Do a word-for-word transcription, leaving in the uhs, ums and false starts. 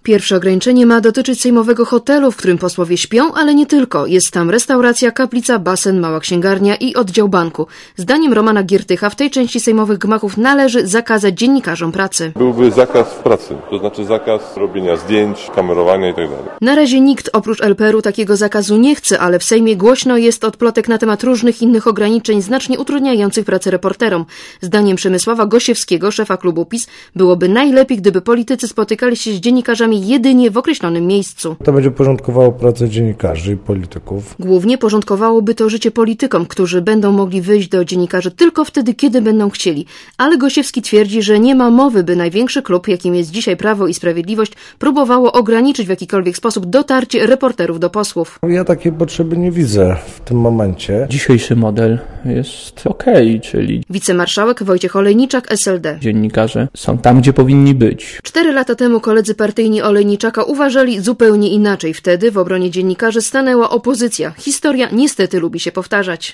Pierwsze ograniczenie ma dotyczyć sejmowego hotelu, w którym posłowie śpią, ale nie tylko. Jest tam restauracja, kaplica, basen, mała księgarnia i oddział banku. Zdaniem Romana Giertycha w tej części sejmowych gmachów należy zakazać dziennikarzom pracy. Byłby zakaz pracy, to znaczy zakaz robienia zdjęć, kamerowania itd. Na razie nikt oprócz L P R u takiego zakazu nie chce, ale w Sejmie głośno jest od plotek na temat różnych innych ograniczeń znacznie utrudniających pracę reporterom. Zdaniem Przemysława Gosiewskiego, szefa klubu PiS, byłoby najlepiej, gdyby politycy spotykali się z dziennikarzami jedynie w określonym miejscu. To będzie porządkowało pracę dziennikarzy i polityków. Głównie porządkowałoby to życie politykom, którzy będą mogli wyjść do dziennikarzy tylko wtedy, kiedy będą chcieli. Ale Gosiewski twierdzi, że nie ma mowy, by największy klub, jakim jest dzisiaj Prawo i Sprawiedliwość, próbowało ograniczyć w jakikolwiek sposób dotarcie reporterów do posłów. Ja takiej potrzeby nie widzę w tym momencie. Dzisiejszy model jest okej, okay, czyli wicemarszałek Wojciech Olejniczak, S L D. Dziennikarze są tam, gdzie powinni być. Cztery lata temu koledzy partyjni Olejniczaka uważali zupełnie inaczej. Wtedy w obronie dziennikarzy stanęła opozycja. Historia niestety lubi się powtarzać.